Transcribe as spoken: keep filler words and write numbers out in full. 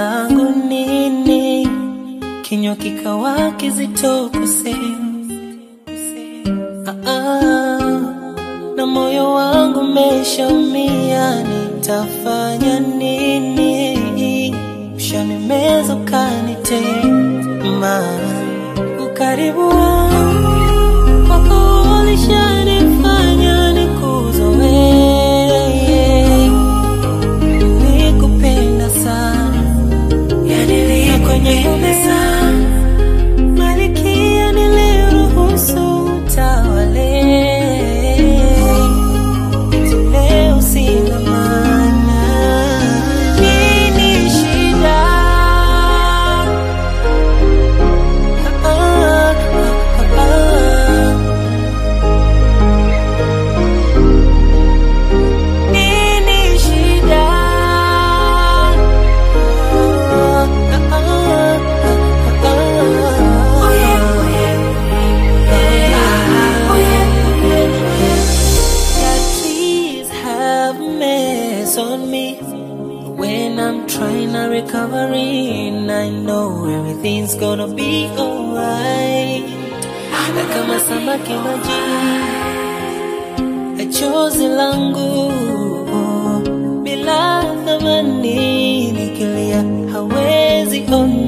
langu nini, kinywa kikawa kizito kusema. Ah, ah, na moyo wangu umeshaumia, nitafanya nini? Ushanimeza ukanitema, ukaribu wako ulishanifanya nikuzoee. Nikupenda sana, yani nikupenda sana, Malikia niliruhusu utawale. Leo sina maana, nini shida? Ah, ah, ah, ah. Nini shida? Ah, ah, ah, ah, ah. Oh yeah, oh yeah, oh yeah, yeah. God, please have mercy on me when I'm trying to recover. And I know everything's gonna be alright. Na kama samaki majini, chozi langu bila thamani, nikilia hawezi ona.